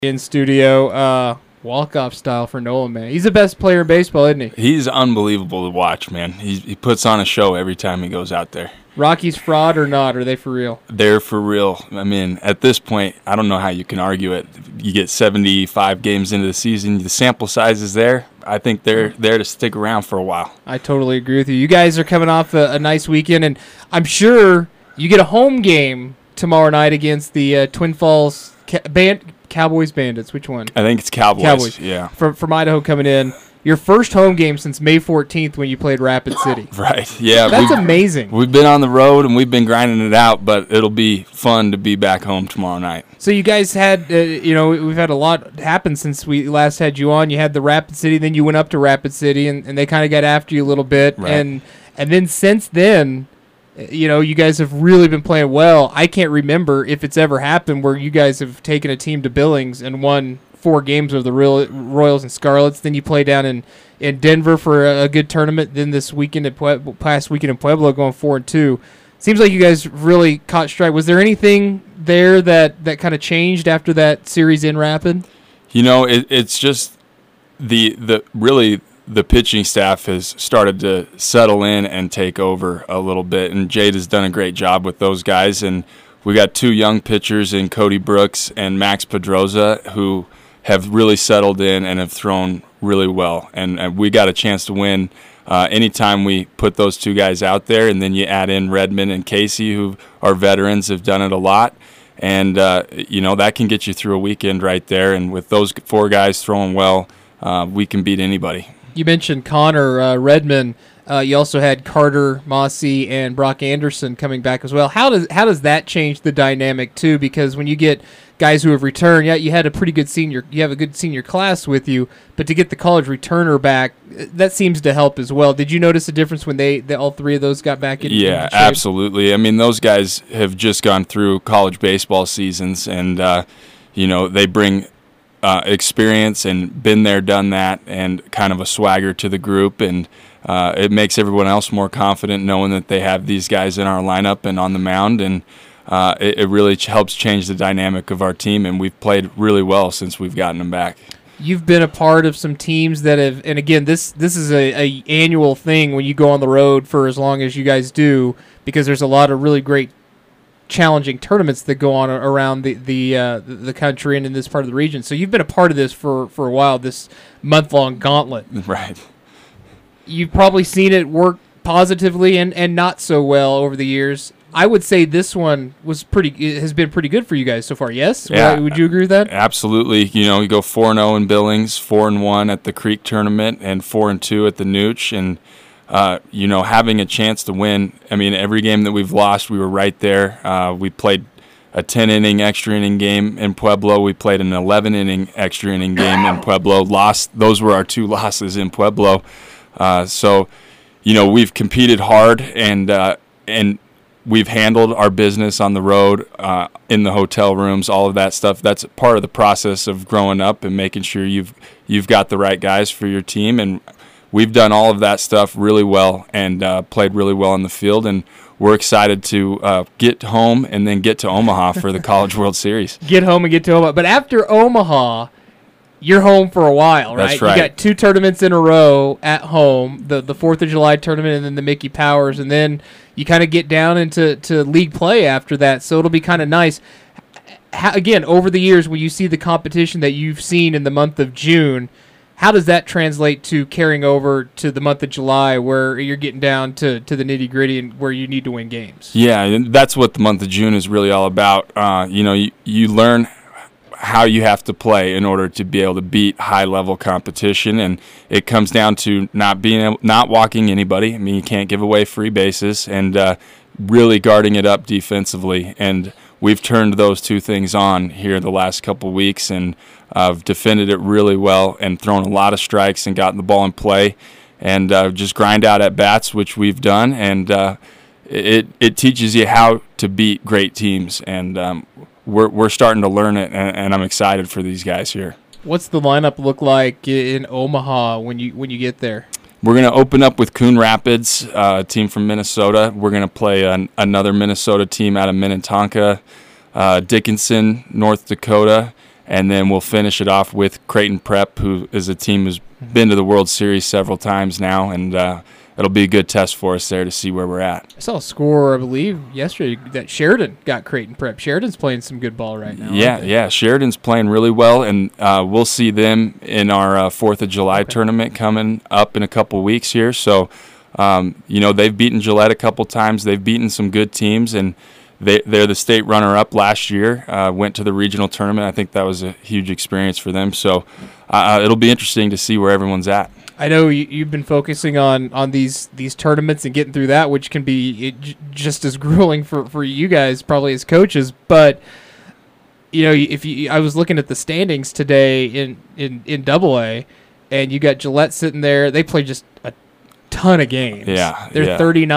in studio. Walk-off style for Nolan, man. He's the best player in baseball, isn't he? He's unbelievable to watch, man. He puts on a show every time he goes out there. Rockies fraud or not? Are they for real? They're for real. I mean, at this point, I don't know how you can argue it. You get 75 games into the season. The sample size is there. I think they're there to stick around for a while. I totally agree with you. You guys are coming off a nice weekend, and I'm sure you get a home game tomorrow night against the Twin Falls Cowboys Bandits. Which one? I think it's Cowboys. Yeah. From Idaho coming in. Your first home game since May 14th when you played Rapid City. Right, yeah. That's amazing. We've been on the road and we've been grinding it out, but it'll be fun to be back home tomorrow night. So you guys had, we've had a lot happen since we last had you on. You had the Rapid City, then you went up to Rapid City, and they kind of got after you a little bit. Right. And then since then, you guys have really been playing well. I can't remember if it's ever happened where you guys have taken a team to Billings and won 4 games of the Royals and Scarlets. Then you play down in Denver for a good tournament. Then this weekend past weekend in Pueblo going 4-2. Seems like you guys really caught stride. Was there anything there that kind of changed after that series in Rapid? It's just the pitching staff has started to settle in and take over a little bit, and Jade has done a great job with those guys. And we got 2 young pitchers in Cody Brooks and Max Pedroza who have really settled in and have thrown really well. And we got a chance to win anytime we put those 2 guys out there. And then you add in Redmond and Casey, who are veterans, have done it a lot. And, that can get you through a weekend right there. And with those 4 guys throwing well, we can beat anybody. You mentioned Connor Redmond. You also had Carter Mossy and Brock Anderson coming back as well. How does that change the dynamic too? Because when you get guys who have returned, you had a pretty good you have a good senior class with you, but to get the college returner back, that seems to help as well. Did you notice a difference when all 3 of those got back in? Yeah, absolutely. I mean, those guys have just gone through college baseball seasons, and they bring experience and been there, done that, and kind of a swagger to the group, and it makes everyone else more confident knowing that they have these guys in our lineup and on the mound, and it really helps change the dynamic of our team, and we've played really well since we've gotten them back. You've been a part of some teams that have, and again, this is a annual thing when you go on the road for as long as you guys do, because there's a lot of really great challenging tournaments that go on around the country and in this part of the region. So you've been a part of this for a while, this month-long gauntlet. Right. You've probably seen it work positively and not so well over the years. I would say this one has been pretty good for you guys so far. Yes? Yeah. Would you agree with that? Absolutely. You go 4-0 in Billings, 4-1 at the Creek tournament, and 4-2 at the Nooch, and having a chance to win. I mean, every game that we've lost, we were right there. We played a 10-inning extra inning game in Pueblo. We played an 11-inning extra inning game in Pueblo. Those were our 2 losses in Pueblo. So we've competed hard, and we've handled our business on the road, in the hotel rooms, all of that stuff. That's part of the process of growing up and making sure you've got the right guys for your team. And we've done all of that stuff really well and played really well in the field. And we're excited to get home and then get to Omaha for the College World Series. Get home and get to Omaha. But after Omaha, you're home for a while, right? That's right. You got 2 tournaments in a row at home, the 4th of July tournament and then the Mickey Powers, and then you kind of get down into league play after that, so it'll be kind of nice. Again, over the years, when you see the competition that you've seen in the month of June, how does that translate to carrying over to the month of July where you're getting down to the nitty-gritty and where you need to win games? Yeah, and that's what the month of June is really all about. You learn how you have to play in order to be able to beat high-level competition, and it comes down to not walking anybody. I mean, you can't give away free bases, and really guarding it up defensively. And we've turned those 2 things on here the last couple weeks, and I've defended it really well and thrown a lot of strikes and gotten the ball in play, and just grind out at bats, which we've done, and it teaches you how to beat great teams, and we're starting to learn it, and I'm excited for these guys here. What's the lineup look like in Omaha when you get there? We're going to open up with Coon Rapids, a team from Minnesota. We're going to play another Minnesota team out of Minnetonka, Dickinson, North Dakota, and then we'll finish it off with Creighton Prep, who is a team who's been to the World Series several times now, and it'll be a good test for us there to see where we're at. I saw a score, I believe, yesterday that Sheridan got Creighton Prep. Sheridan's playing some good ball right now. Yeah. Sheridan's playing really well, and we'll see them in our 4th of July tournament coming up in a couple weeks here. So, they've beaten Gillette a couple times. They've beaten some good teams, and they're the state runner-up last year, went to the regional tournament. I think that was a huge experience for them. So it'll be interesting to see where everyone's at. I know you've been focusing on these tournaments and getting through that, which can be just as grueling for you guys probably as coaches. But I was looking at the standings today in AA, and you got Gillette sitting there. They play just a ton of games. Yeah, they're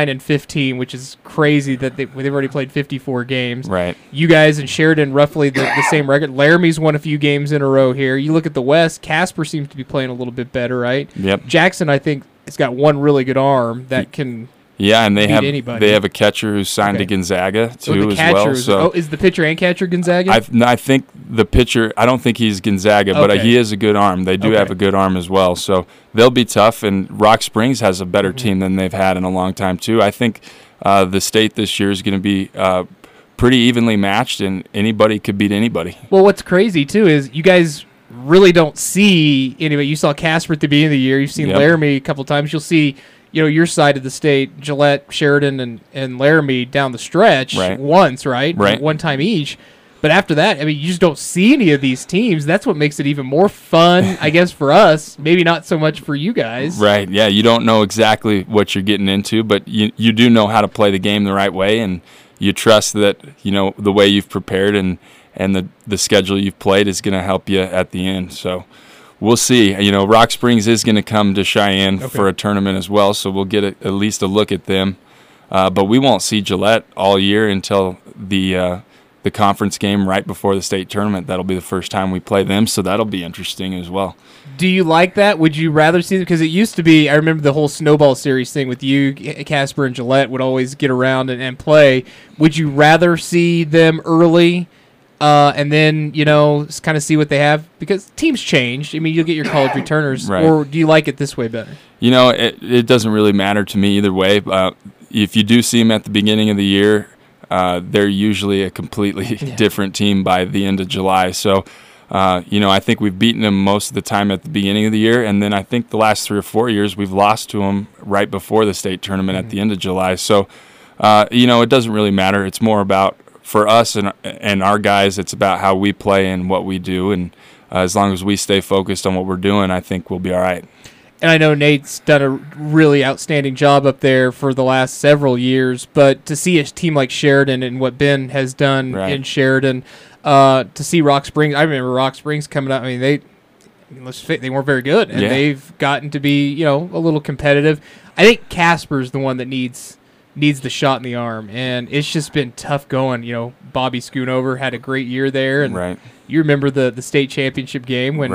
39-15, which is crazy that they've already played 54 games. Right. You guys and Sheridan roughly the same record. Laramie's won a few games in a row here. You look at the West, Casper seems to be playing a little bit better, right? Yep. Jackson, I think, has got one really good arm that can. Yeah, and they beat have a catcher who's signed to Gonzaga too as well. So is the pitcher and catcher Gonzaga? I think the pitcher. I don't think he's Gonzaga, but he has a good arm. They do have a good arm as well. So they'll be tough. And Rock Springs has a better team than they've had in a long time too. I think the state this year is going to be pretty evenly matched, and anybody could beat anybody. Well, what's crazy too is you guys really don't see anybody. You saw Casper at the beginning of the year. You've seen Laramie a couple times. You'll see. Your side of the state, Gillette, Sheridan, and Laramie down the stretch once, right? One time each. But after that, you just don't see any of these teams. That's what makes it even more fun, I guess, for us. Maybe not so much for you guys. Right, yeah. You don't know exactly what you're getting into, but you do know how to play the game the right way, and you trust that, the way you've prepared and the schedule you've played is going to help you at the end. So we'll see. Rock Springs is going to come to Cheyenne for a tournament as well, so we'll get at least a look at them. But we won't see Gillette all year until the conference game right before the state tournament. That'll be the first time we play them, so that'll be interesting as well. Do you like that? Would you rather see them? Because it used to be, I remember the whole snowball series thing with you, Casper, and Gillette would always get around and play. Would you rather see them early and then, kind of see what they have? Because teams change. You'll get your college returners. Right. Or do you like it this way better? It doesn't really matter to me either way. If you do see them at the beginning of the year, they're usually a completely different team by the end of July. So, I think we've beaten them most of the time at the beginning of the year, and then I think the last 3 or 4 years we've lost to them right before the state tournament at the end of July. So, it doesn't really matter. It's more about, for us and our guys, it's about how we play and what we do, and as long as we stay focused on what we're doing, I think we'll be all right. And I know Nate's done a really outstanding job up there for the last several years, but to see a team like Sheridan and what Ben has done in Sheridan, to see Rock Springs, I remember Rock Springs coming up. They weren't very good, and they've gotten to be a little competitive. I think Casper's the one that needs the shot in the arm, and it's just been tough going. Bobby Schoonover had a great year there, and you remember the state championship game when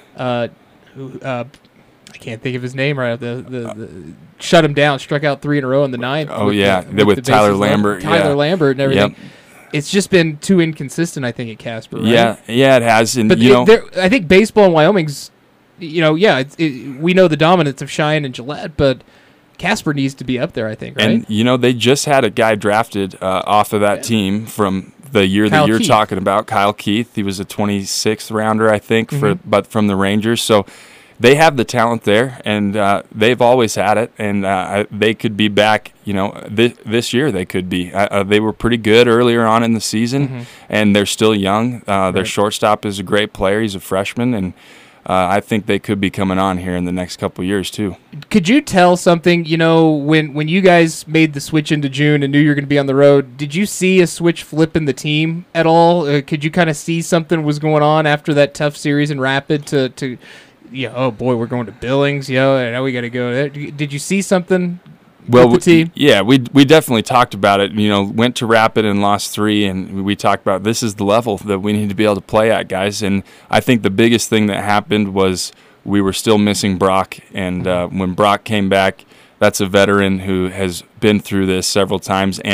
I can't think of his name right. The shut him down, struck out 3 in a row in the 9th. Oh with Tyler Lambert. Lambert and everything. Yep. It's just been too inconsistent, I think, at Casper. Right? Yeah, it has. And but I think baseball in Wyoming's, we know the dominance of Cheyenne and Gillette, but Casper needs to be up there, I think, right? And, they just had a guy drafted off of that team from the year that you're talking about, Kyle Keith. He was a 26th rounder, I think, but from the Rangers. So they have the talent there, and they've always had it, and they could be back, this year they could be. They were pretty good earlier on in the season, and they're still young. Their shortstop is a great player. He's a freshman, and I think they could be coming on here in the next couple of years too. Could you tell something, when you guys made the switch into June and knew you were going to be on the road, did you see a switch flip in the team at all? Could you kind of see something was going on after that tough series in Rapid to oh boy, we're going to Billings, and now we got to go there. Did you see something with the team? We definitely talked about it. Went to Rapid and lost 3, and we talked about this is the level that we need to be able to play at, guys. And I think the biggest thing that happened was we were still missing Brock, and when Brock came back, that's a veteran who has been through this several times and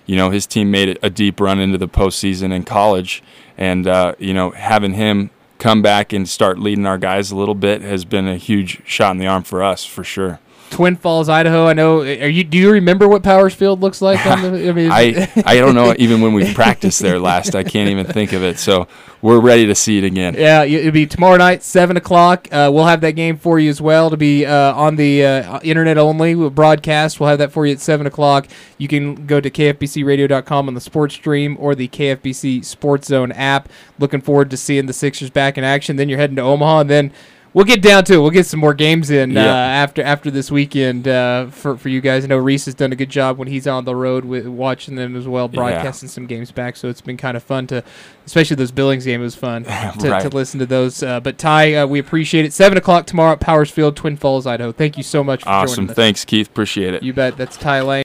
his team made a deep run into the postseason in college, and having him come back and start leading our guys a little bit has been a huge shot in the arm for us, for sure. Twin Falls, Idaho. I know. Do you remember what Powers Field looks like? I don't know. Even when we practiced there last, I can't even think of it. So we're ready to see it again. Yeah, it'll be tomorrow night, 7:00. We'll have that game for you as well to be on the internet only broadcast. We'll have that for you at 7:00. You can go to kfbcradio.com on the sports stream or the KFBC Sports Zone app. Looking forward to seeing the Sixers back in action. Then you're heading to Omaha, and then we'll get down to it. We'll get some more games in after this weekend for you guys. I know Reese has done a good job when he's on the road with watching them as well, broadcasting some games back. So it's been kind of fun to, especially those Billings games, it was fun to listen to those. But Ty, we appreciate it. 7:00 tomorrow at Powers Field, Twin Falls, Idaho. Thank you so much for joining us. Awesome. Thanks, Keith. Appreciate it. You bet. That's Ty Lane.